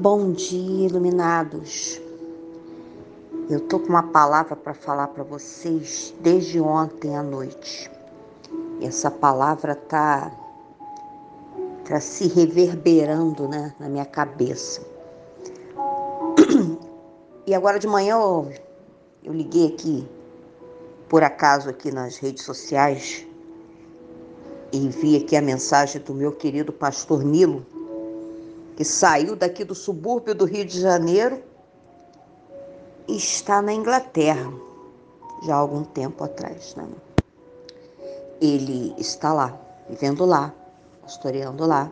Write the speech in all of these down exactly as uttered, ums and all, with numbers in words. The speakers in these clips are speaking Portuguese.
Bom dia, iluminados. Eu tô com uma palavra para falar para vocês desde ontem à noite. E essa palavra tá, tá se reverberando, né, na minha cabeça. E agora de manhã eu, eu liguei aqui, por acaso aqui nas redes sociais, e vi aqui a mensagem do meu querido pastor Nilo, que saiu daqui do subúrbio do Rio de Janeiro e está na Inglaterra, já há algum tempo atrás, né? Ele está lá, vivendo lá, pastoreando lá.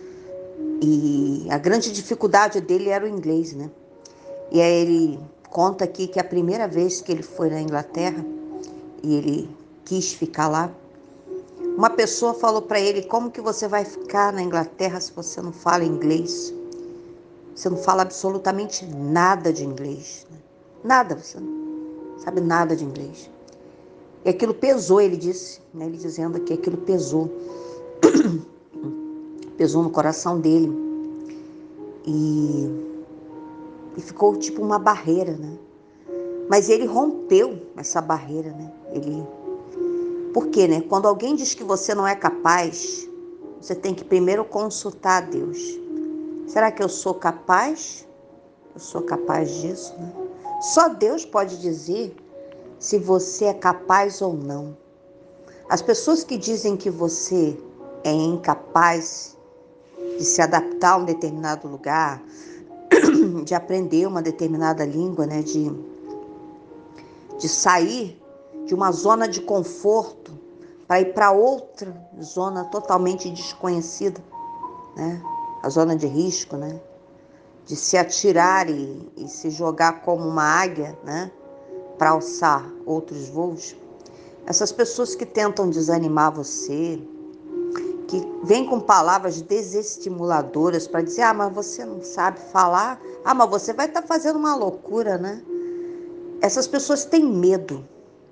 E a grande dificuldade dele era o inglês, né? E aí ele conta aqui que a primeira vez que ele foi na Inglaterra e ele quis ficar lá, uma pessoa falou para ele: como que você vai ficar na Inglaterra se você não fala inglês? Você não fala absolutamente nada de inglês, né? Nada, você não sabe nada de inglês. E aquilo pesou, ele disse, né? Ele dizendo que aquilo pesou. pesou no coração dele. E, e ficou tipo uma barreira, né? Mas ele rompeu essa barreira, né? Ele... Por quê, né? Quando alguém diz que você não é capaz, você tem que primeiro consultar a Deus. Será que eu sou capaz? Eu sou capaz disso, né? Só Deus pode dizer se você é capaz ou não. As pessoas que dizem que você é incapaz de se adaptar a um determinado lugar, de aprender uma determinada língua, né? de, de sair de uma zona de conforto para ir para outra zona totalmente desconhecida, né? A zona de risco, né? De se atirar e, e se jogar como uma águia, né? Para alçar outros voos. Essas pessoas que tentam desanimar você, que vêm com palavras desestimuladoras para dizer: ah, mas você não sabe falar, ah, mas você vai estar fazendo uma loucura, né? Essas pessoas têm medo.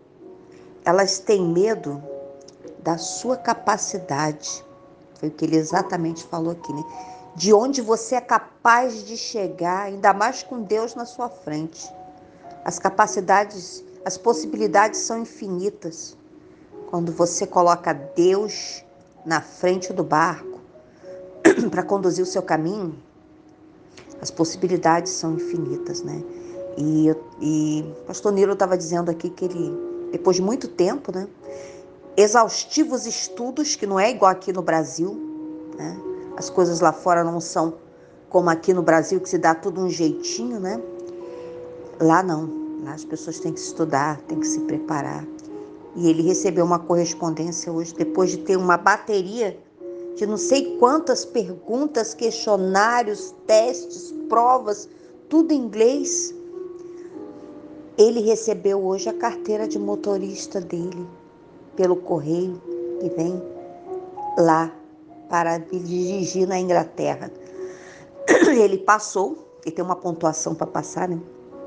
Elas têm medo da sua capacidade. Foi o que ele exatamente falou aqui, né? De onde você é capaz de chegar, ainda mais com Deus na sua frente. As capacidades, as possibilidades são infinitas. Quando você coloca Deus na frente do barco para conduzir o seu caminho, as possibilidades são infinitas, né? E, e o pastor Nilo estava dizendo aqui que ele, depois de muito tempo, né? Exaustivos estudos, que não é igual aqui no Brasil, né? As coisas lá fora não são como aqui no Brasil, que se dá tudo um jeitinho, né? Lá não, lá as pessoas têm que estudar, têm que se preparar. E ele recebeu uma correspondência hoje, depois de ter uma bateria de não sei quantas perguntas, questionários, testes, provas, tudo em inglês. Ele recebeu hoje a carteira de motorista dele pelo correio e vem lá para dirigir na Inglaterra. Ele passou, ele tem uma pontuação para passar, né?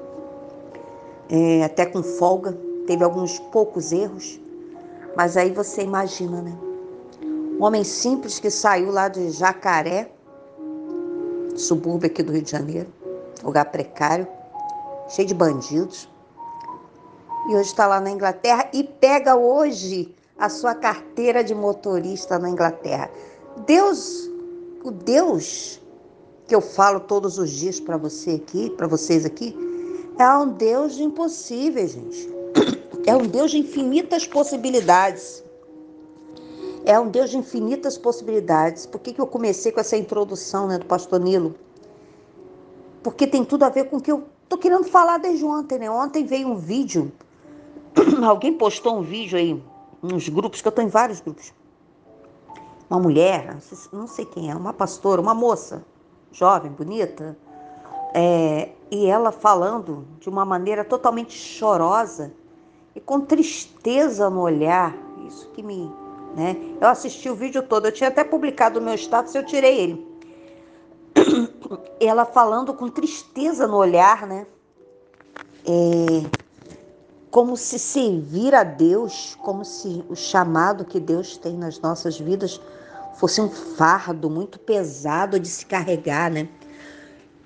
É, até com folga, teve alguns poucos erros, mas aí você imagina, né? Um homem simples que saiu lá de Jacaré, subúrbio aqui do Rio de Janeiro, lugar precário, cheio de bandidos, e hoje está lá na Inglaterra e pega hoje a sua carteira de motorista na Inglaterra. Deus, o Deus que eu falo todos os dias para você aqui, para vocês aqui, é um Deus de impossíveis, gente. É um Deus de infinitas possibilidades. É um Deus de infinitas possibilidades. Por que que eu comecei com essa introdução, né, do pastor Nilo? Porque tem tudo a ver com o que eu tô querendo falar desde ontem, né? Ontem veio um vídeo, alguém postou um vídeo aí, nos grupos, que eu tô em vários grupos. Uma mulher, não sei quem é, uma pastora, uma moça, jovem, bonita, é, e ela falando de uma maneira totalmente chorosa e com tristeza no olhar. Isso que me... né? Eu assisti o vídeo todo, eu tinha até publicado no meu status, eu tirei ele. Ela falando com tristeza no olhar, né? É, como se servir a Deus, como se o chamado que Deus tem nas nossas vidas fosse um fardo muito pesado de se carregar, né?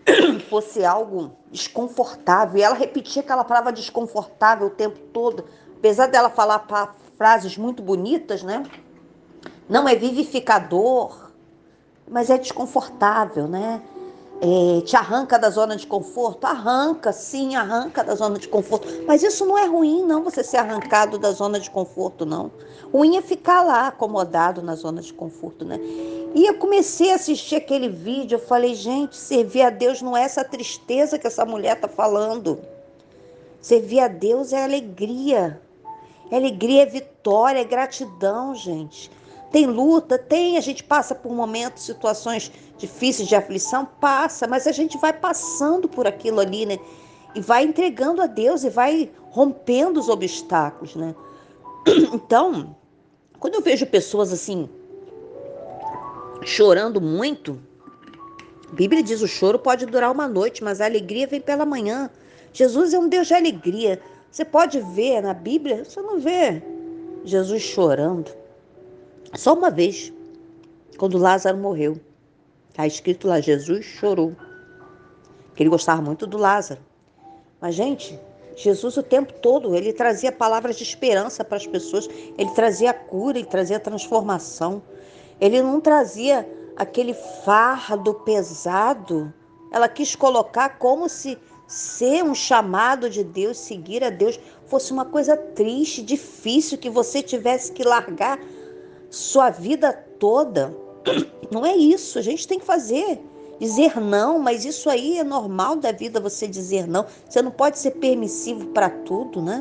fosse algo desconfortável. E ela repetia aquela palavra desconfortável o tempo todo. Apesar dela falar pa- frases muito bonitas, né? Não é vivificador, mas é desconfortável, né? É, te arranca da zona de conforto? Arranca, sim, arranca da zona de conforto. Mas isso não é ruim, não, você ser arrancado da zona de conforto, não. Ruim é ficar lá, acomodado na zona de conforto, né? E eu comecei a assistir aquele vídeo, eu falei, gente, servir a Deus não é essa tristeza que essa mulher tá falando. Servir a Deus é alegria. É alegria, é vitória, é gratidão, gente. Tem luta, tem, a gente passa por momentos, situações difíceis de aflição, passa, mas a gente vai passando por aquilo ali, né? E vai entregando a Deus e vai rompendo os obstáculos, né? Então, quando eu vejo pessoas assim, chorando muito, a Bíblia diz: o choro pode durar uma noite, mas a alegria vem pela manhã. Jesus é um Deus de alegria. Você pode ver na Bíblia, você não vê Jesus chorando. Só uma vez, quando Lázaro morreu. Está escrito lá, Jesus chorou. Porque ele gostava muito do Lázaro. Mas, gente, Jesus o tempo todo, ele trazia palavras de esperança para as pessoas. Ele trazia cura, ele trazia transformação. Ele não trazia aquele fardo pesado. Ela quis colocar como se ser um chamado de Deus, seguir a Deus, fosse uma coisa triste, difícil, que você tivesse que largar sua vida toda. Não é isso, a gente tem que fazer. Dizer não, mas isso aí é normal da vida, você dizer não. Você não pode ser permissivo para tudo, né?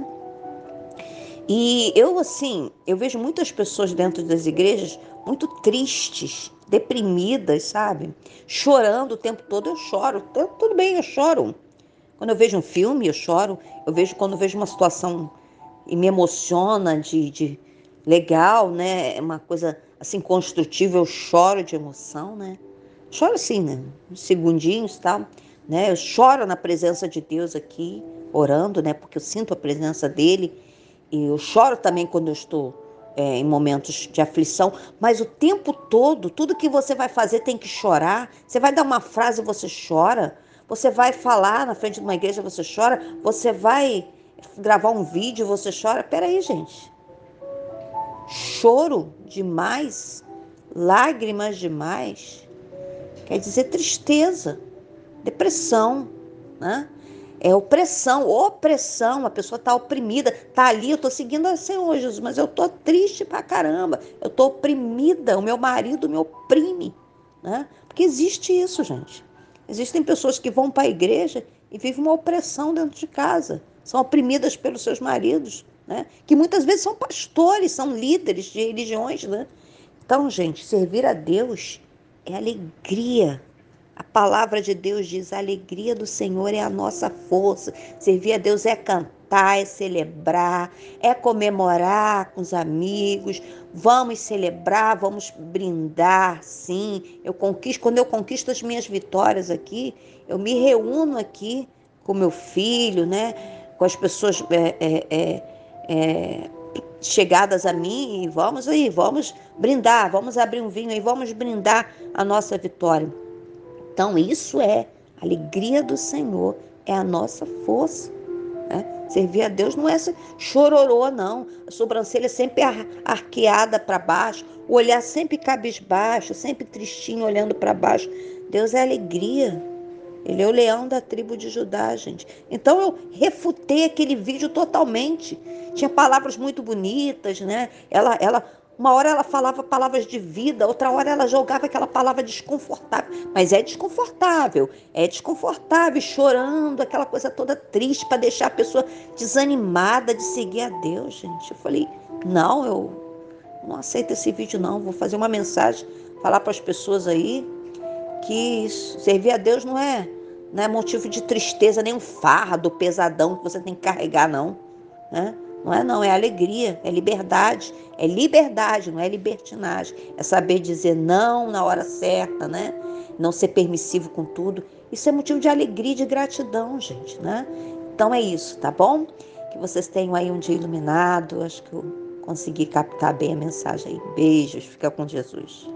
E eu, assim, eu vejo muitas pessoas dentro das igrejas muito tristes, deprimidas, sabe? Chorando o tempo todo. Eu choro, tudo bem, eu choro. Quando eu vejo um filme, eu choro. Eu vejo quando eu vejo uma situação e me emociona de, de legal, né? Uma coisa assim construtiva, eu choro de emoção, né? Choro assim, né? Uns segundinhos, tal, né? Eu choro na presença de Deus aqui, orando, né? Porque eu sinto a presença dele. E eu choro também quando eu estou é, em momentos de aflição. Mas o tempo todo, tudo que você vai fazer tem que chorar. Você vai dar uma frase, você chora. Você vai falar na frente de uma igreja, você chora. Você vai gravar um vídeo, você chora. Peraí, gente. Choro demais, lágrimas demais, quer dizer tristeza, depressão, né? É opressão, opressão, a pessoa está oprimida, está ali, eu estou seguindo a Senhor Jesus, mas eu estou triste pra caramba, eu estou oprimida, o meu marido me oprime, né? Porque existe isso, gente. Existem pessoas que vão para a igreja e vivem uma opressão dentro de casa, são oprimidas pelos seus maridos, né? Que muitas vezes são pastores, são líderes de religiões, né? Então, gente, servir a Deus é alegria. A palavra de Deus diz: a alegria do Senhor é a nossa força. Servir a Deus é cantar, é celebrar, é comemorar com os amigos. Vamos celebrar, vamos brindar, sim. Eu conquisto, quando eu conquisto as minhas vitórias aqui, eu me reúno aqui com meu filho, né? Com as pessoas é, é, é, é, chegadas a mim, e vamos aí, vamos brindar, vamos abrir um vinho aí, vamos brindar a nossa vitória. Então, isso é a alegria do Senhor, é a nossa força. Né? Servir a Deus não é chororô, não. A sobrancelha sempre arqueada para baixo, o olhar sempre cabisbaixo, sempre tristinho, olhando para baixo. Deus é alegria. Ele é o leão da tribo de Judá, gente. Então eu refutei aquele vídeo totalmente. Tinha palavras muito bonitas, né? Ela, ela, uma hora ela falava palavras de vida, outra hora ela jogava aquela palavra desconfortável. Mas é desconfortável, é desconfortável, chorando, aquela coisa toda triste para deixar a pessoa desanimada de seguir a Deus, gente. Eu falei, não, eu não aceito esse vídeo, não. Vou fazer uma mensagem, falar para as pessoas aí que servir a Deus não é, não é motivo de tristeza, nem um fardo pesadão que você tem que carregar, não. Né? Não é não, é alegria, é liberdade. É liberdade, não é libertinagem. É saber dizer não na hora certa, né? Não ser permissivo com tudo. Isso é motivo de alegria e de gratidão, gente, né? Então é isso, tá bom? Que vocês tenham aí um dia iluminado. Acho que eu consegui captar bem a mensagem aí. Beijos, fica com Jesus.